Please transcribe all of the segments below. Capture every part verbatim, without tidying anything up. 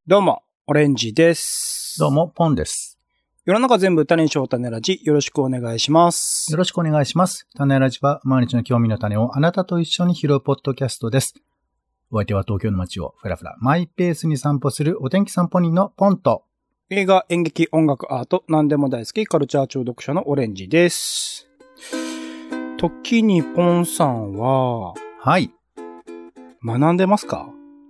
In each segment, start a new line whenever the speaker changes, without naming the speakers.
どうも、オレンジです。
どうも、ポンです。
世の中全部種にしよう種ラジ、よろしくお願いします。
よろしくお願いします。種ラジは毎日の興味の種をあなたと一緒に拾うポッドキャストです。お相手は東京の街をふらふらマイペースに散歩するお天気散歩人のポンと、
映画、演劇、音楽、アート、何でも大好きカルチャー中毒者のオレンジです。時にポンさんは、
はい。
学んでますか？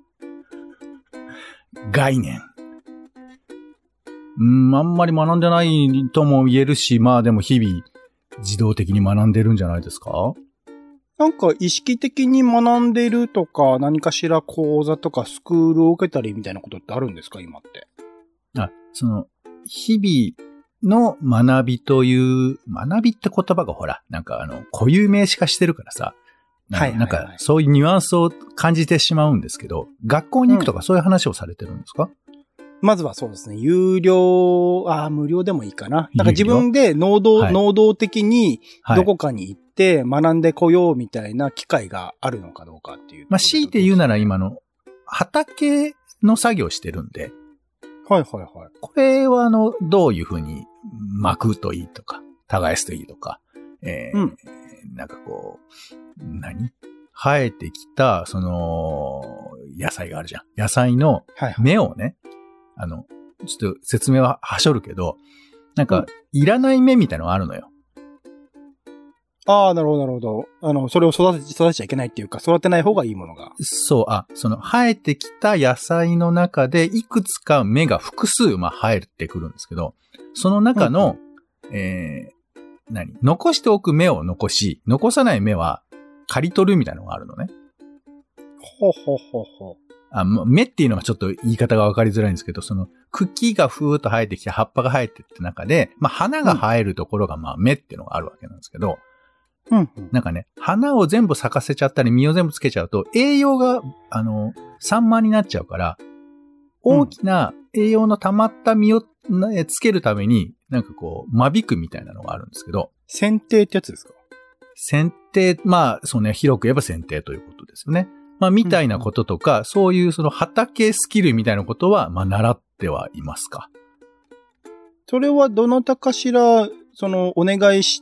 概念。うん、あんまり学んでないとも言えるし、まあでも日々自動的に学んでるんじゃないですか？
なんか意識的に学んでるとか、何かしら講座とかスクールを受けたりみたいなことってあるんですか、今って？
あ、その、日々の学びという、学びって言葉がほら、なんかあの、固有名詞化してるからさ、
はいはいはい、
なんか、そういうニュアンスを感じてしまうんですけど、学校に行くとかそういう話をされてるんですか？うん、
まずはそうですね。有料、あ無料でもいいかな。なんか自分で能動、はい、能動的にどこかに行って学んでこようみたいな機会があるのかどうかっていう、ね。
まあ、強いて言うなら今の畑の作業してるんで。
はいはいはい。
これはあの、どういうふうに巻くといいとか、耕すといいとか、えー、うん、なんかこう、何？生えてきた、その、野菜があるじゃん。野菜の芽をね、はいはい、あの、ちょっと説明ははしょるけど、なんか、いらない芽みたいなのがあるのよ。
ああ、なるほど、なるほど。あの、それを育て、育てちゃいけないっていうか、育てない方がいいものが。
そう、あ、その、生えてきた野菜の中で、いくつか芽が複数、まあ、生えてくるんですけど、その中の、うん、えー、何？残しておく芽を残し、残さない芽は、刈り取るみたいなのがあるのね。
ほうほうほうほう。
あ、芽っていうのがちょっと言い方がわかりづらいんですけど、その茎がふーっと生えてきて葉っぱが生えてって中で、まあ花が生えるところがまあ芽っていうのがあるわけなんですけど、
うんうん、
なんかね、花を全部咲かせちゃったり実を全部つけちゃうと栄養が、あの、散漫になっちゃうから、大きな栄養の溜まった実をつけるために、なんかこう、間引くみたいなのがあるんですけど。
剪定ってやつですか？
剪定、まあ、そうね、広く言えば剪定ということですよね。まあ、みたいなこととか、うんうん、そういうその畑スキルみたいなことは、まあ、習ってはいますか。
それはどなたかしら、その、お願いして、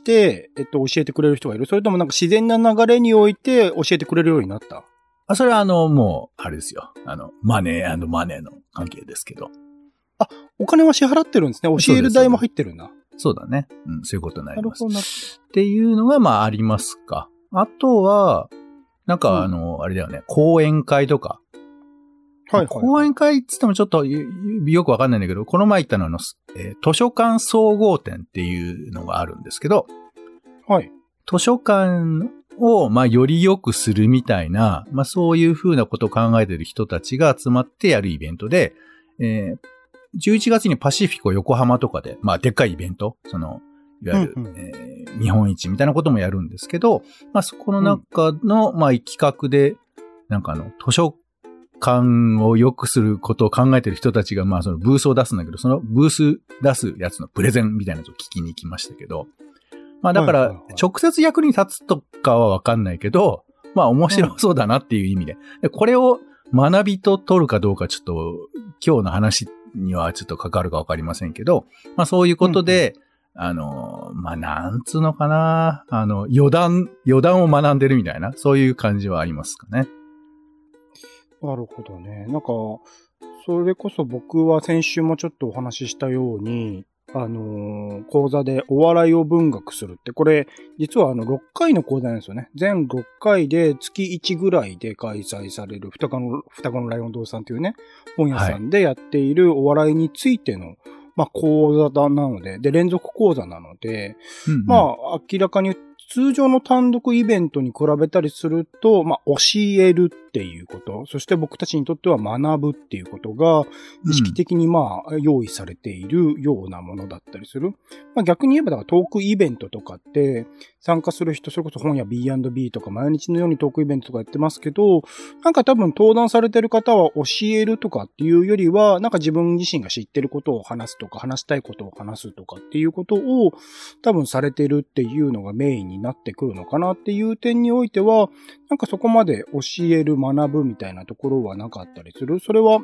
えっと、教えてくれる人がいる？それともなんか自然な流れにおいて教えてくれるようになった？
あ、それはあの、もう、あれですよ。あの、マネー&マネーの関係ですけど。
あ、お金は支払ってるんですね。教える代も入ってるんだ。
そうだね。うん、そういうことになります。
なるほど。
っていうのが、まあ、ありますか。あとは、なんか、あの、うん、あれだよね、講演会とか。はい、はい。講演会って言ってもちょっとよくわかんないんだけど、この前行ったのは、えー、図書館総合展っていうのがあるんですけど、
はい。
図書館を、まあ、より良くするみたいな、まあ、そういうふうなことを考えている人たちが集まってやるイベントで、えーじゅういちがつにパシフィコ横浜とかで、まあ、でっかいイベント、その、いわゆる、うんうんえー、見本市みたいなこともやるんですけど、まあ、そこの中の、うん、まあ、企画で、なんかあの、図書館を良くすることを考えている人たちが、まあ、そのブースを出すんだけど、そのブース出すやつのプレゼンみたいなのを聞きに行きましたけど、まあ、だから、直接役に立つとかはわかんないけど、まあ、面白そうだなっていう意味で、でこれを学びと取るかどうかちょっと、今日の話にはちょっと関わるかわかりませんけど、まあそういうことで、うん、あの、まあなんつうのかな、あの、余談、余談を学んでるみたいな、そういう感じはありますかね。
なるほどね。なんか、それこそ僕は先週もちょっとお話ししたように、あのー、講座でお笑いを文学するって、これ、実はあの、ろっかいの講座なんですよね。全ろっかいで月いちぐらいで開催される、双子の、双子のライオン堂さんというね、本屋さんでやっているお笑いについての、まあ、講座なので、で、連続講座なので、うんうん、まあ、明らかに通常の単独イベントに比べたりすると、まあ、教えるっていうこと、そして僕たちにとっては学ぶっていうことが、意識的にまあ、用意されているようなものだったりする。まあ、逆に言えば、だからトークイベントとかって、参加する人、それこそ本屋 ビーアンドビー とか毎日のようにトークイベントとかやってますけど、なんか多分登壇されてる方は教えるとかっていうよりは、なんか自分自身が知ってることを話すとか、話したいことを話すとかっていうことを多分されてるっていうのがメインになってくるのかなっていう点においては、なんかそこまで教える、学ぶみたいなところはなかったりする。それは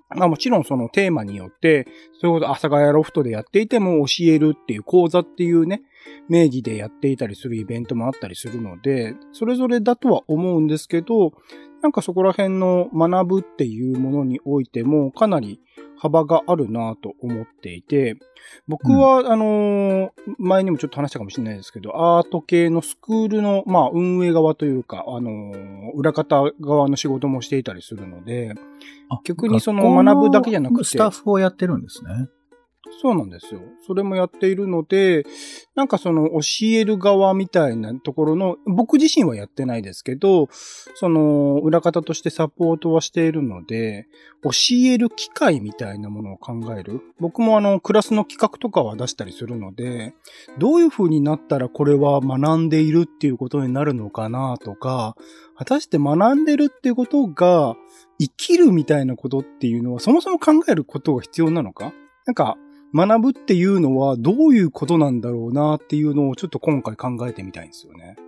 まあもちろんそのテーマによって、そういうこと阿佐ヶ谷ロフトでやっていても教えるっていう講座っていうね、名義でやっていたりするイベントもあったりするので、それぞれだとは思うんですけど、なんかそこら辺の学ぶっていうものにおいてもかなり幅があるなぁと思っていて、僕は、うん、あの、前にもちょっと話したかもしれないですけど、アート系のスクールの、まあ、運営側というか、あの、裏方側の仕事もしていたりするので、逆にその学ぶだけじゃなくて、
スタッフをやってるんですね。
そうなんですよ。それもやっているので、なんかその教える側みたいなところの、僕自身はやってないですけど、その裏方としてサポートはしているので、教える機会みたいなものを考える。僕もあのクラスの企画とかは出したりするので、どういう風になったらこれは学んでいるっていうことになるのかなとか、果たして学んでるっていうことが生きるみたいなことっていうのはそもそも考えることが必要なのか？なんか、学ぶっていうのはどういうことなんだろうなっていうのをちょっと今回考えてみたいんですよね。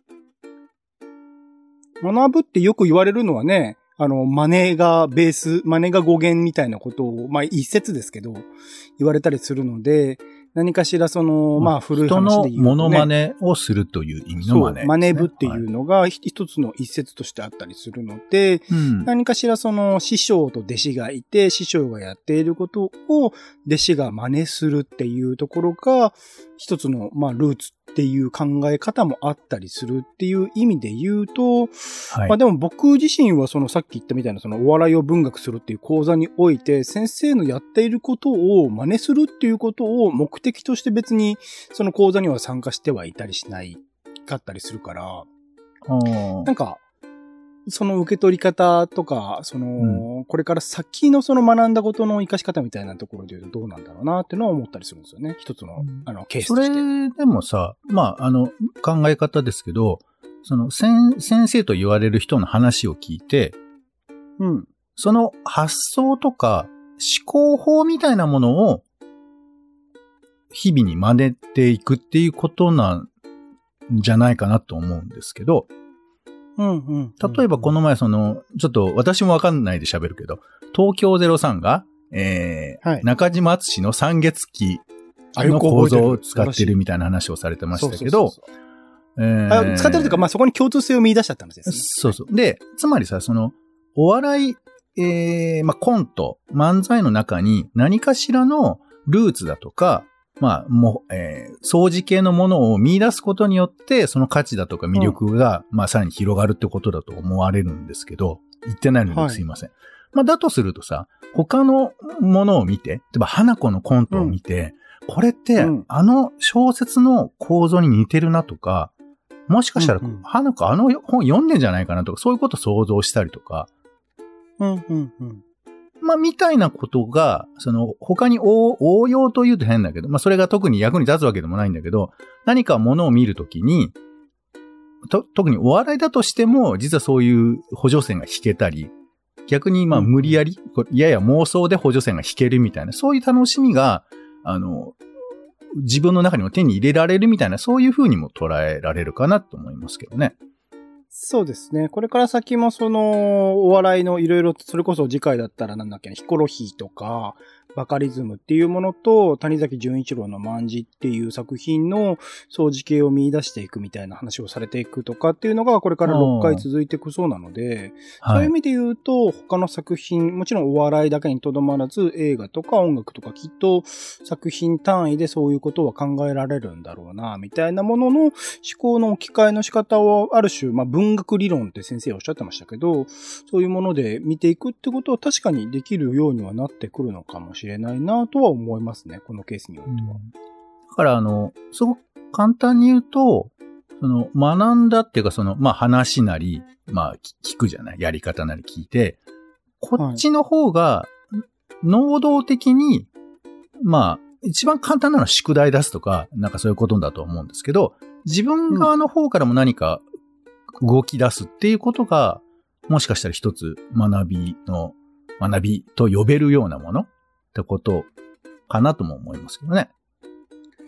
学ぶってよく言われるのはね、あの、マネがベース、マネが語源みたいなことを、まあ一説ですけど、言われたりするので、何かしらその、まあ古い話で言うと、ね、
人のモノマネをするという意味のマネですね。
そう、マネ部っていうのが一つの一節としてあったりするので、はい、何かしらその師匠と弟子がいて、師匠がやっていることを弟子が真似するっていうところが、一つの、まあ、ルーツっていう考え方もあったりするっていう意味で言うと、はい、まあでも僕自身はそのさっき言ったみたいなそのお笑いを文学するっていう講座において、先生のやっていることを真似するっていうことを目的として別にその講座には参加してはいたりしないかったりするから、なんか、その受け取り方とか、その、うん、これから先のその学んだことの活かし方みたいなところで言うとどうなんだろうなっていうのは思ったりするんですよね。一つの、うん、あの、ケースとして。
それでもさ、まあ、あの、考え方ですけど、その、先、先生と言われる人の話を聞いて、
うん。
その発想とか思考法みたいなものを日々に真似ていくっていうことなんじゃないかなと思うんですけど、
うんうんうん、
例えばこの前その、ちょっと私もわかんないで喋るけど、東京ゼロさんが、えーはい、中島敦の三月期の構造を使ってるみたいな話をされてましたけど、
使ってるというか、まあ、そこに共通性を見出しちゃったんですね。
そうそう。で、つまりさ、その、お笑い、えー、まあ、コント、漫才の中に何かしらのルーツだとか、まあ、もう、えー、掃除系のものを見出すことによって、その価値だとか魅力が、うん、まあ、さらに広がるってことだと思われるんですけど、言ってないのですいません。はい、まあ、だとするとさ、他のものを見て、例えば、花子のコントを見て、うん、これって、うん、あの小説の構造に似てるなとか、もしかしたら、うんうん、花子あの本読んでんじゃないかなとか、そういうことを想像したりとか、
うんうんうん。
まあ、みたいなことが、その、他に応, 応用と言うと変だけど、まあ、それが特に役に立つわけでもないんだけど、何かものを見るときに、と、特にお笑いだとしても、実はそういう補助線が引けたり、逆にまあ、無理やり、やや妄想で補助線が引けるみたいな、そういう楽しみが、あの、自分の中にも手に入れられるみたいな、そういう風にも捉えられるかなと思いますけどね。
そうですね。これから先もその、お笑いのいろいろ、それこそ次回だったらなんだっけね、ヒコロヒーとか、バカリズムっていうものと、谷崎潤一郎の卍っていう作品の相似形を見出していくみたいな話をされていくとかっていうのが、これからろっかい続いていくそうなので、そういう意味で言うと、他の作品、もちろんお笑いだけにとどまらず、映画とか音楽とかきっと作品単位でそういうことは考えられるんだろうな、みたいなものの思考の置き換えの仕方をある種、まあ文学理論って先生おっしゃってましたけど、そういうもので見ていくってことは確かにできるようにはなってくるのかもしれないなとは思いますね、このケースにおいては。うん、だ
からあの、すごく簡単に言うと、その学んだっていうかその、まあ話なり、まあ聞くじゃない、やり方なり聞いて、こっちの方が能動的に、はい、まあ一番簡単なのは宿題出すとか、なんかそういうことだと思うんですけど、自分側の方からも何か動き出すっていうことが、もしかしたら一つ学びの、学びと呼べるようなものってことかなとも思いますけどね。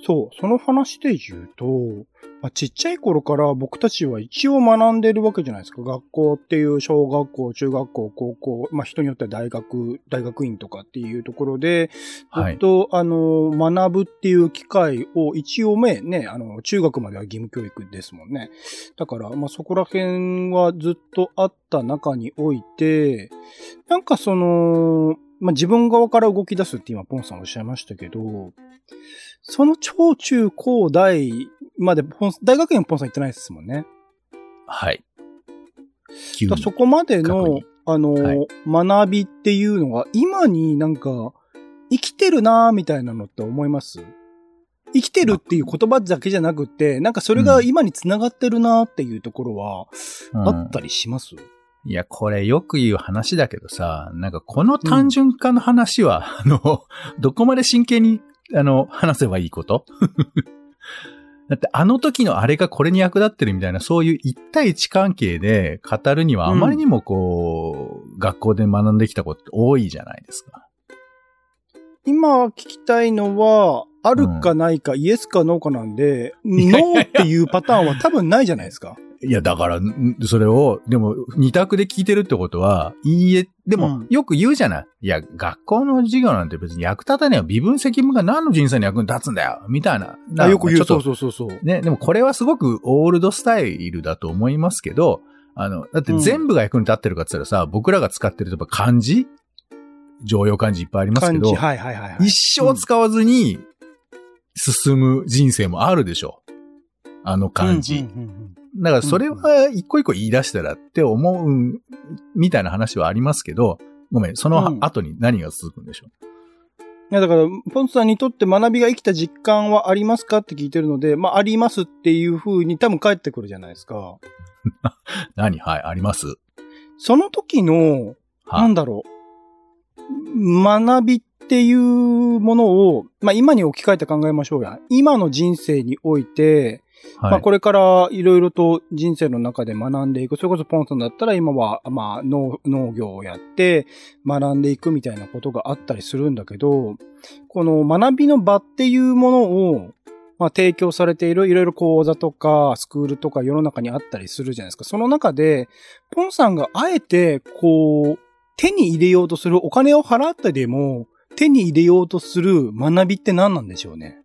そう、その話で言うと、まあ、ちっちゃい頃から僕たちは一応学んでるわけじゃないですか。学校っていう小学校、中学校、高校、まあ人によっては大学、大学院とかっていうところで、ずっと、はい、あの、学ぶっていう機会を一応ね、ね、あの、中学までは義務教育ですもんね。だから、まあそこら辺はずっとあった中において、なんかその、まあ自分側から動き出すって今ポンさんおっしゃいましたけど、その小中高大まで、大学院ポンさん行ってないですもんね。
はい。
だそこまでの、あの、はい、学びっていうのが今になんか生きてるなーみたいなのって思います？生きてるっていう言葉だけじゃなくて、なんかそれが今に繋がってるなーっていうところはあったりします？うん
うん、いや、これよく言う話だけどさ、なんかこの単純化の話は、うん、あの、どこまで真剣にあの、話せばいいことだってあの時のあれがこれに役立ってるみたいな、そういう一対一関係で語るにはあまりにもこう、うん、学校で学んできたことって多いじゃないですか。
今聞きたいのは、あるかないか、うん、イエスかノーかなんで、ノーっていうパターンは多分ないじゃないですか。
いや、だから、それを、でも、二択で聞いてるってことは、いいえ、でも、うん、よく言うじゃない。いや、学校の授業なんて別に役立たねえよ。微分積分が何の人生に役に立つんだよ。みたいな。
あ、よく言う。そうそうそうそう。
ね、でもこれはすごくオールドスタイルだと思いますけど、あの、だって全部が役に立ってるかって言ったらさ、うん、僕らが使ってると漢字常用漢字いっぱいありますけど、
はいはいはいはい、
一生使わずに進む人生もあるでしょ。あの漢字。うんうんうんうんだからそれは一個一個言い出したらって思うみたいな話はありますけど、ごめん、その後に何が続くんでしょう、
うん、いやだから、ポンツさんにとって学びが生きた実感はありますかって聞いてるので、まあありますっていう風に多分返ってくるじゃないですか。
何はい、あります。
その時の、なんだろう、学びっていうものを、まあ今に置き換えて考えましょうや。今の人生において、はい、まあこれからいろいろと人生の中で学んでいく。それこそポンさんだったら今はまあ農、農業をやって学んでいくみたいなことがあったりするんだけど、この学びの場っていうものをまあ提供されているいろいろ講座とかスクールとか世の中にあったりするじゃないですか。その中でポンさんがあえてこう手に入れようとするお金を払ってでも手に入れようとする学びって何なんでしょうね。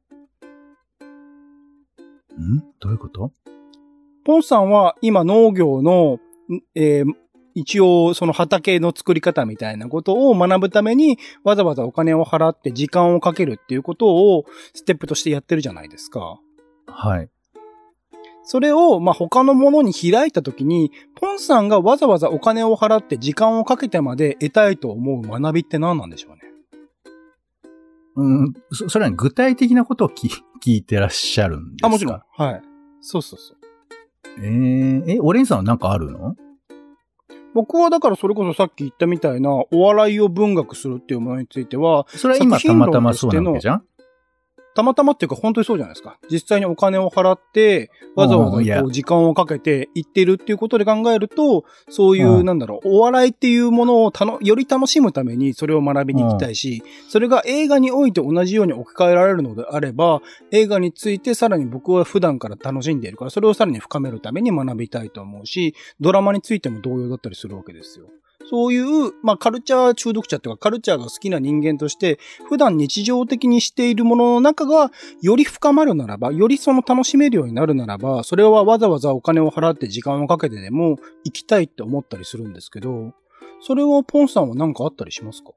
んどういうこと？
ポンさんは今農業の、えー、一応その畑の作り方みたいなことを学ぶためにわざわざお金を払って時間をかけるっていうことをステップとしてやってるじゃないですか。
はい。
それをまあ他のものに開いたときに、ポンさんがわざわざお金を払って時間をかけてまで得たいと思う学びって何なんでしょうね。
うん、そ、それは具体的なことを聞、聞いてらっしゃるんですか？
あ、もちろん。はい。そうそうそう。
えー、え、オレンさんは何かあるの？
僕はだからそれこそさっき言ったみたいなお笑いを文学するっていうものについては、
それは今たまたまそうなわけじゃん？
たまたまっていうか本当にそうじゃないですか。実際にお金を払って、わざわざこう時間をかけて行ってるっていうことで考えると、そういう、なんだろう、お笑いっていうものをたのより楽しむためにそれを学びに行きたいし、それが映画において同じように置き換えられるのであれば、映画についてさらに僕は普段から楽しんでいるから、それをさらに深めるために学びたいと思うし、ドラマについても同様だったりするわけですよ。そういう、まあ、カルチャー中毒者というか、カルチャーが好きな人間として、普段日常的にしているものの中が、より深まるならば、よりその楽しめるようになるならば、それはわざわざお金を払って時間をかけてでも、行きたいって思ったりするんですけど、それはポンさんは何かあったりしますか？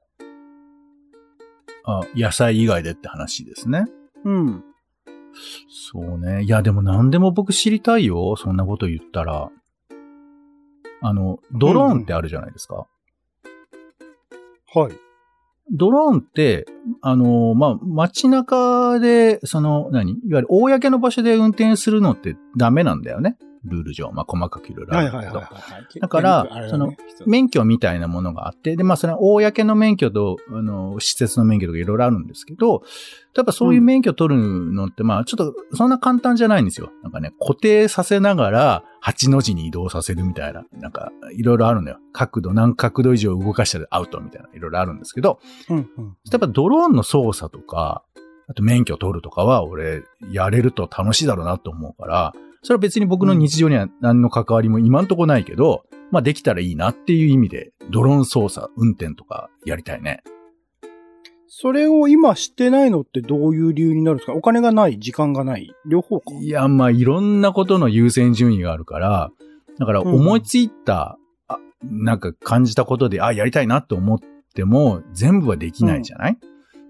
あ、野菜以外でって話ですね。
うん。
そうね。いや、でも何でも僕知りたいよ。そんなこと言ったら。あの、ドローンってあるじゃないですか。
うんうん、はい。
ドローンって、あの、まあ、街中で、その、何いわゆる公の場所で運転するのってダメなんだよね。ルール上。まあ、細かくいろいろあるけど。はいはいはいはい、だから、ね、その、免許みたいなものがあって、で、まあ、それは公の免許と、あの、施設の免許とかいろいろあるんですけど、やっぱそういう免許取るのって、まあ、ちょっと、そんな簡単じゃないんですよ。なんかね、固定させながら、はちの字に移動させるみたいな、なんか、いろいろあるのよ。角度、何角度以上動かしたらアウトみたいな、いろいろあるんですけど、
うんうん、
やっぱドローンの操作とか、 あと免許取るとかは俺やれると楽しいだろうなと思うから、それは別に僕の日常には何の関わりも今んとこないけど、まあできたらいいなっていう意味で、ドローン操作、運転とかやりたいね。
それを今してないのってどういう理由になるんですか？お金がない、時間がない、両方か。
いや、まあいろんなことの優先順位があるから、だから思いついた、うん、あなんか感じたことで、あ、やりたいなと思っても全部はできないじゃない、うん、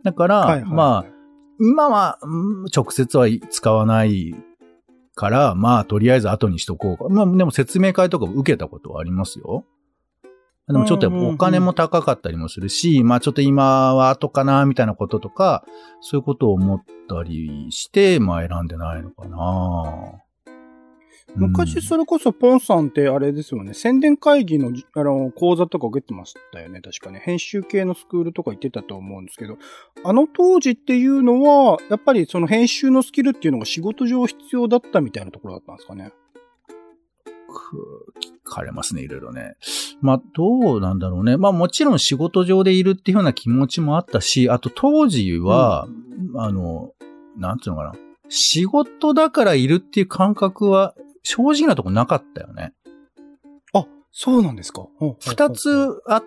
だから、はいはいはい、まあ、今は、うん、直接は使わないから、まあ、とりあえず後にしとこうか。まあ、でも説明会とかも受けたことはありますよ。でもちょっとやっぱお金も高かったりもするし、うんうんうん、まあちょっと今は後かな、みたいなこととか、そういうことを思ったりして、まあ選んでないのかな。
昔それこそポンさんってあれですよね、宣伝会議のあの講座とか受けてましたよね、確かね。編集系のスクールとか行ってたと思うんですけど、あの当時っていうのは、やっぱりその編集のスキルっていうのが仕事上必要だったみたいなところだったんですかね。
聞かれますね、いろいろね。まあ、どうなんだろうね。まあもちろん仕事上でいるっていうような気持ちもあったし、あと当時は、うん、あの、なんていうのかな。仕事だからいるっていう感覚は、正直なとこなかったよね。
あ、そうなんですか。
二つあって、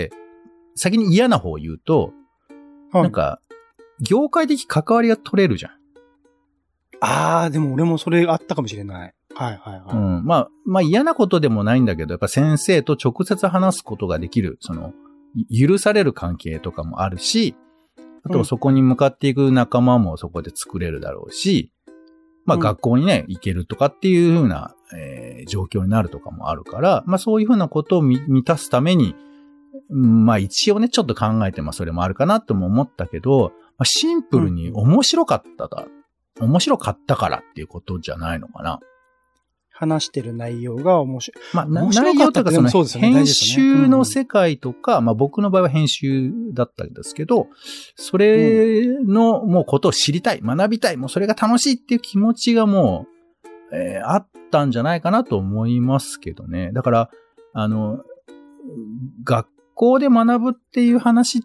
先に嫌な方を言うと、はい、なんか、業界的関わりが取れるじゃん。
ああ、でも俺もそれあったかもしれない。はいはいはい。
うん。まあ、まあ嫌なことでもないんだけど、やっぱ先生と直接話すことができる、その、許される関係とかもあるし、あとそこに向かっていく仲間もそこで作れるだろうし、まあ学校にね、行けるとかっていう風な、えー、状況になるとかもあるから、まあそういう風なことを満たすために、まあ一応ね、ちょっと考えて、まあそれもあるかなとも思ったけど、まあ、シンプルに面白かっただ、うん、面白かったからっていうことじゃないのかな。
話してる内容が面白い。
まあ、内容というかその編集の世界とか、まあ僕の場合は編集だったんですけど、それのもうことを知りたい、学びたい、もうそれが楽しいっていう気持ちがもう、えー、あったんじゃないかなと思いますけどね。だから、あの、学校で学ぶっていう話って、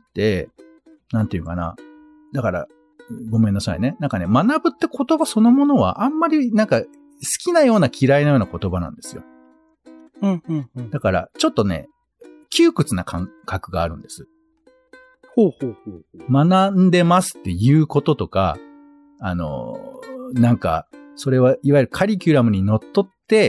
なんていうかな。だから、ごめんなさいね。なんかね、学ぶって言葉そのものはあんまりなんか、好きなような嫌いなような言葉なんですよ。
うんうんうん。
だから、ちょっとね、窮屈な感覚があるんです。
ほうほうほう。
学んでますっていうこととか、あの、なんか、それはいわゆるカリキュラムにのっとって、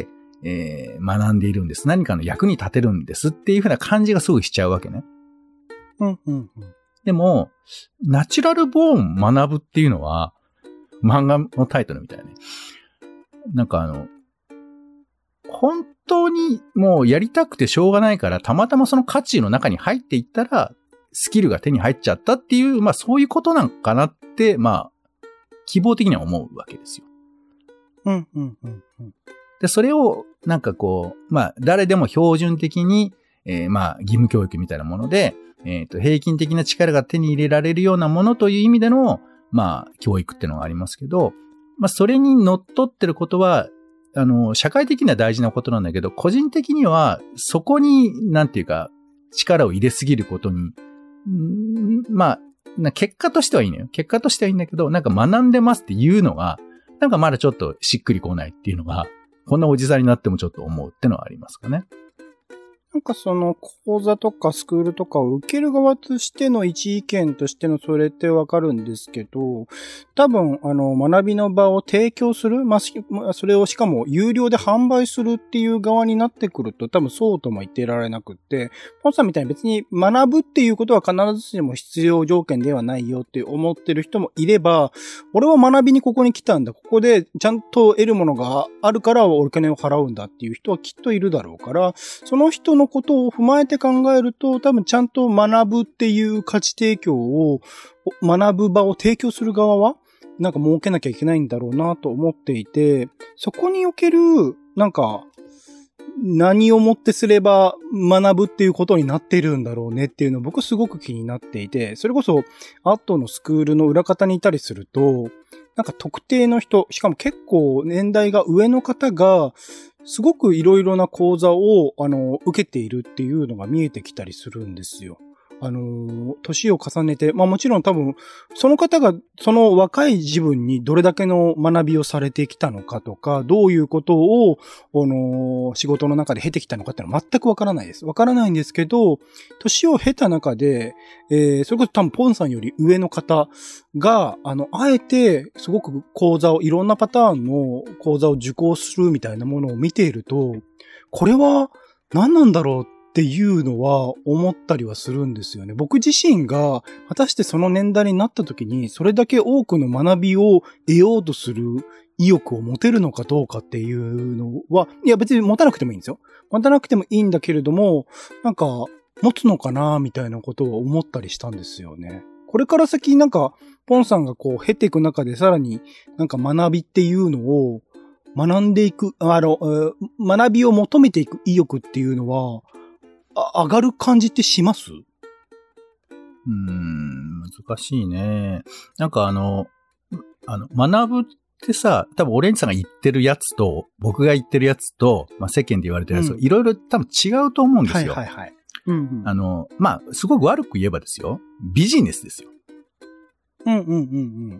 えー、学んでいるんです。何かの役に立てるんですっていうふうな感じがすごいしちゃうわけね。
うんうんうん。
でも、ナチュラルボーン学ぶっていうのは、漫画のタイトルみたいね。なんかあの、本当にもうやりたくてしょうがないから、たまたまその価値の中に入っていったら、スキルが手に入っちゃったっていう、まあそういうことなんかなって、まあ、希望的には思うわけですよ。
うんうんうんうん。
で、それを、なんかこう、まあ、誰でも標準的に、えー、まあ、義務教育みたいなもので、えっと、平均的な力が手に入れられるようなものという意味での、まあ、教育っていうのがありますけど、まあ、それにのっとってることは、あの、社会的には大事なことなんだけど、個人的には、そこに、なんていうか、力を入れすぎることに、んまあ、結果としてはいいのよ。結果としてはいいんだけど、なんか学んでますっていうのが、なんかまだちょっとしっくりこないっていうのが、こんなおじさんになってもちょっと思うってのはありますかね。
なんかその講座とかスクールとかを受ける側としての一意見としてのそれってわかるんですけど、多分あの学びの場を提供する、まあ、それをしかも有料で販売するっていう側になってくると多分そうとも言ってられなくって、ポンさんみたいに別に学ぶっていうことは必ずしも必要条件ではないよって思ってる人もいれば、俺は学びにここに来たんだ、ここでちゃんと得るものがあるからお金を払うんだっていう人はきっといるだろうから、その人ののことを踏まえて考えると、多分ちゃんと学ぶっていう価値提供を、学ぶ場を提供する側は、なんか設けなきゃいけないんだろうなと思っていて、そこにおける、なんか、何をもってすれば学ぶっていうことになっているんだろうねっていうのを僕すごく気になっていて、それこそアットのスクールの裏方にいたりすると、なんか特定の人、しかも結構年代が上の方が、すごくいろいろな講座を、あの、受けているっていうのが見えてきたりするんですよ。 あのー、年を重ねて、まあもちろん多分、その方がその若い自分にどれだけの学びをされてきたのかとか、どういうことを、あのー、仕事の中で経てきたのかっていうのは全くわからないです。わからないんですけど、年を経た中で、えー、それこそ多分ポンさんより上の方が、あの、あえてすごく講座を、いろんなパターンの講座を受講するみたいなものを見ていると、これは何なんだろうっていうのは思ったりはするんですよね。僕自身が果たしてその年代になった時にそれだけ多くの学びを得ようとする意欲を持てるのかどうかっていうのは、いや別に持たなくてもいいんですよ。持たなくてもいいんだけれども、なんか持つのかなみたいなことを思ったりしたんですよね。これから先なんかポンさんがこう経ていく中でさらになんか学びっていうのを学んでいく、あの、学びを求めていく意欲っていうのは、あ上がる感じってします？
うーん、難しいね。なんかあの、あの、学ぶってさ、多分オレンジさんが言ってるやつと、僕が言ってるやつと、まあ、世間で言われてるやつと、いろいろ多分違うと思うんですよ。
はいはいはい。うんうん、
あの、まあ、すごく悪く言えばですよ。ビジネスですよ。
うんうんうんうん。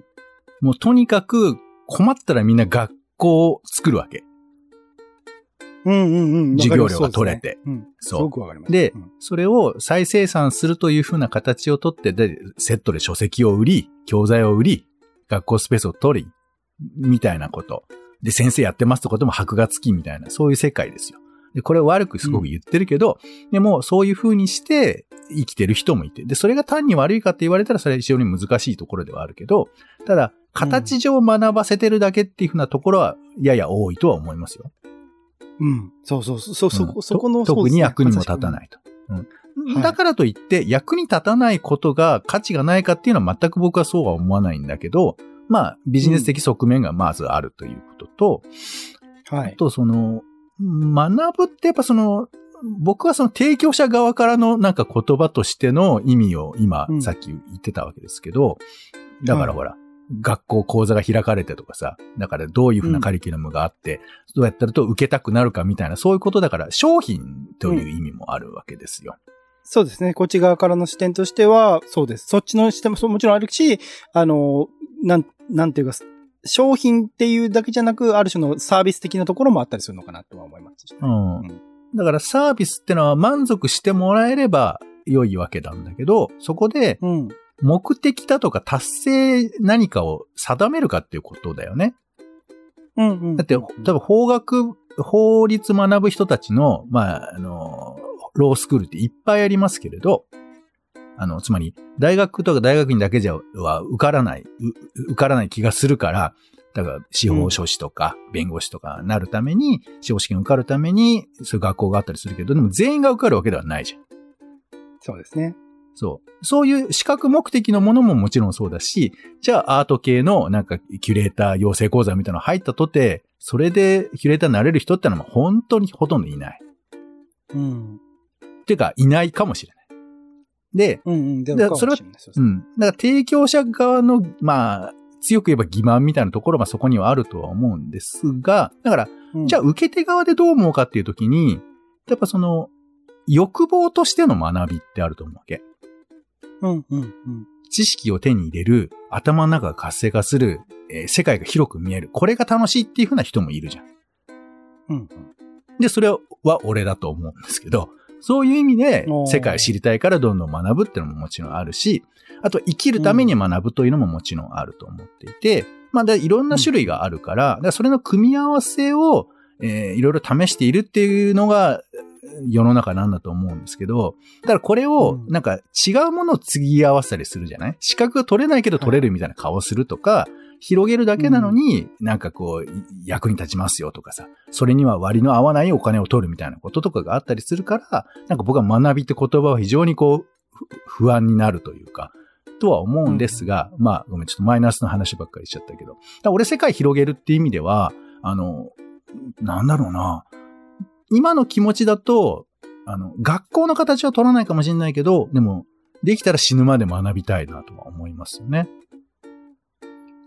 もうとにかく困ったらみんな学校を作るわけ。
うんうんうん。
授業料が取れて。
うん。
そう。
すごくわかります。
で、
うん、
それを再生産するというふうな形をとって、で、セットで書籍を売り、教材を売り、学校スペースを取り、みたいなこと。で、先生やってますってことも箔がつきみたいな、そういう世界ですよ。で、これを悪くすごく言ってるけど、うん、でもそういうふうにして生きてる人もいて、で、それが単に悪いかって言われたらそれは非常に難しいところではあるけど、ただ、形上学ばせてるだけっていうふうなところは、やや多いとは思いますよ。
うん。そうそうそう、そこ、うん、そこの、
特に役にも立たないと。うん。だからといって、役に立たないことが価値がないかっていうのは全く僕はそうは思わないんだけど、まあ、ビジネス的側面がまずあるということと、
うん、はい。
あと、その、学ぶってやっぱその、僕はその提供者側からのなんか言葉としての意味を今、うん、さっき言ってたわけですけど、だからほら、はい、学校講座が開かれてとかさ、だからどういうふうなカリキュラムがあって、うん、どうやったらと受けたくなるかみたいな、そういうことだから商品という意味もあるわけですよ。うん、
そうですね。こっち側からの視点としては、そうです。そっちの視点ももちろんあるし、あの、なん、なんていうか、商品っていうだけじゃなく、ある種のサービス的なところもあったりするのかなとは思いますし、ね。うん。うん、
だからサービスってのは満足してもらえれば良いわけなんだけど、そこで、うん目的だとか達成何かを定めるかっていうことだよね。
うんうん。
だって、多分法学、法律学ぶ人たちの、まあ、あの、ロースクールっていっぱいありますけれど、あの、つまり、大学とか大学院だけじゃは受からない、受からない気がするから、だから、司法書士とか、弁護士とかなるために、司法試験受かるために、そういう学校があったりするけど、でも全員が受かるわけではないじゃん。
そうですね。
そう。そういう資格目的のものももちろんそうだし、じゃあアート系のなんかキュレーター養成講座みたいなの入ったとて、それでキュレーターになれる人ってのは本当にほとんどいない。
うん。
っていうか、いないかもしれない。で、
うんうん、で
もそれは、うん。だから提供者側の、まあ、強く言えば欺瞞みたいなところがそこにはあるとは思うんですが、だから、うん、じゃあ受け手側でどう思うかっていうときに、やっぱその、欲望としての学びってあると思うわけ。
うんうんうん、
知識を手に入れる、頭の中が活性化する、えー、世界が広く見える。これが楽しいっていう風な人もいるじゃん。
うんうん、
で、それは俺だと思うんですけど、そういう意味で世界を知りたいからどんどん学ぶっていうのももちろんあるし、あと生きるために学ぶというのももちろんあると思っていて、まあでいろんな種類があるから、だからそれの組み合わせを、えー、いろいろ試しているっていうのが、世の中なんだと思うんですけど、だからこれをなんか違うものを継ぎ合わせたりするじゃない？資格が取れないけど取れるみたいな顔をするとか、はい、広げるだけなのになんかこう役に立ちますよとかさ、それには割の合わないお金を取るみたいなこととかがあったりするから、なんか僕は学びって言葉は非常にこう不安になるというか、とは思うんですが、うん、まあごめんちょっとマイナスの話ばっかりしちゃったけど、だから俺世界広げるっていう意味では、あの、なんだろうな、今の気持ちだと、あの、学校の形は取らないかもしれないけど、でも、できたら死ぬまで学びたいなとは思いますよね。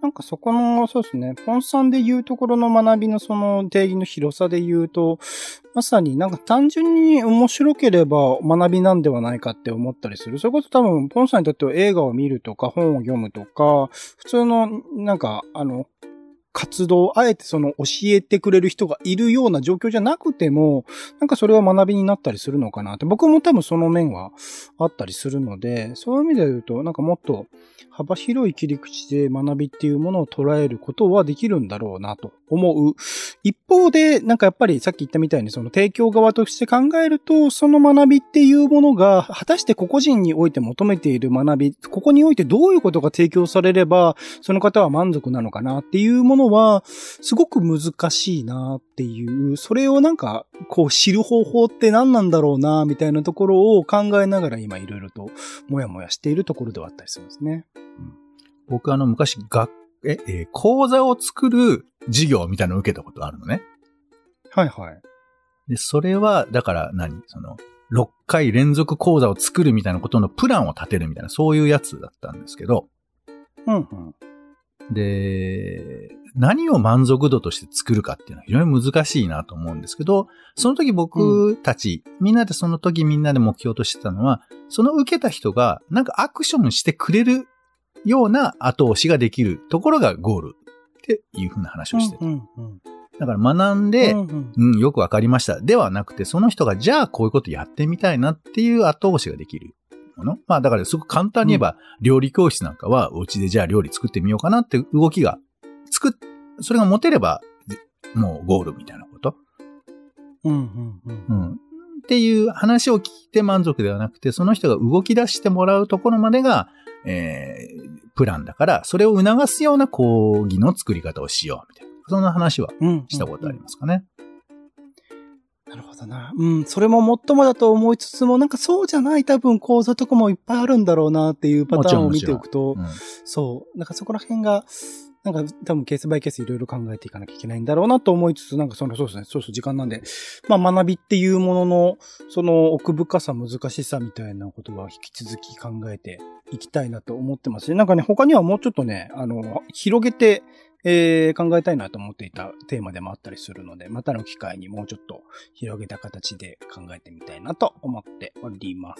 なんかそこの、そうですね、ポンさんで言うところの学びのその定義の広さで言うと、まさになんか単純に面白ければ学びなんではないかって思ったりする。それこそ多分、ポンさんにとっては映画を見るとか本を読むとか、普通のなんか、あの、活動、あえてその教えてくれる人がいるような状況じゃなくても、なんかそれは学びになったりするのかなって、僕も多分その面はあったりするので、そういう意味で言うと、なんかもっと幅広い切り口で学びっていうものを捉えることはできるんだろうなと思う。一方で、なんかやっぱりさっき言ったみたいにその提供側として考えると、その学びっていうものが、果たして個々人において求めている学び、ここにおいてどういうことが提供されれば、その方は満足なのかなっていうものは、すごく難しいなっていう、それをなんか、こう知る方法って何なんだろうな、みたいなところを考えながら今いろいろともやもやしているところではあったりするんですね。
うん、僕あの昔学、え、えー、講座を作る授業みたいなのを受けたことあるのね。
はいはい。
で、それは、だから何その、ろっかい連続講座を作るみたいなことのプランを立てるみたいな、そういうやつだったんですけど。
うんうん。
で、何を満足度として作るかっていうのは非常に難しいなと思うんですけど、その時僕たち、うん、みんなでその時みんなで目標としてたのは、その受けた人がなんかアクションしてくれるような後押しができるところがゴールっていう風な話をしてた。うんうんうん、だから学んで、うんうんうん、よくわかりました。ではなくて、その人がじゃあこういうことやってみたいなっていう後押しができる。ものまあだからすごく簡単に言えば、うん、料理教室なんかはお家でじゃあ料理作ってみようかなって動きが作っ、それが持てればもうゴールみたいなこと。
うんうんうん。
うん。っていう話を聞いて満足ではなくて、その人が動き出してもらうところまでが、えー、プランだから、それを促すような講義の作り方をしようみたいな。そんな話はしたことありますかね。
うんうんうん、なるほどな。うん。それももっともだと思いつつも、なんかそうじゃない多分講座とかもいっぱいあるんだろうなっていうパターンを見ておくと、うん、そう。なんかそこら辺が、なんか多分ケースバイケースいろいろ考えていかなきゃいけないんだろうなと思いつつ、なんかそのそうですね、そうそう時間なんで、まあ学びっていうものの、その奥深さ、難しさみたいなことは引き続き考えていきたいなと思ってますし、なんかね、他にはもうちょっとね、あの、広げて、えー、考えたいなと思っていたテーマでもあったりするので、またの機会にもうちょっと広げた形で考えてみたいなと思っております。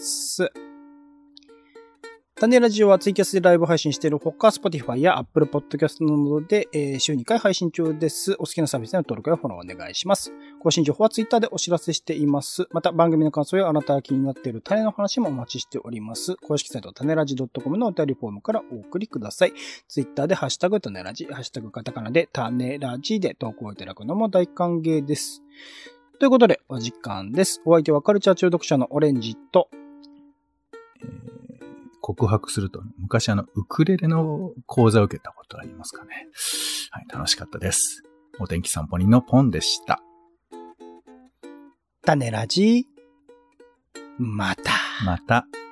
種ラジオはツイキャスでライブ配信しているほか、Spotify や Apple Podcast などで、えー、週にかい配信中です。お好きなサービスへの登録やフォローお願いします。更新情報は Twitter でお知らせしています。また番組の感想やあなたが気になっている種の話もお待ちしております。公式サイト種ラジ .com のお便りフォームからお送りください。Twitter でハッシュタグ種ラジ、ハッシュタグカタカナで種ラジで投稿いただくのも大歓迎です。ということで、お時間です。お相手はカルチャー中毒者のオレンジと、
えー告白すると、昔あの、ウクレレの講座を受けたことありますかね。はい、楽しかったです。お天気散歩人のポンでした。
種ラジ、また。
また。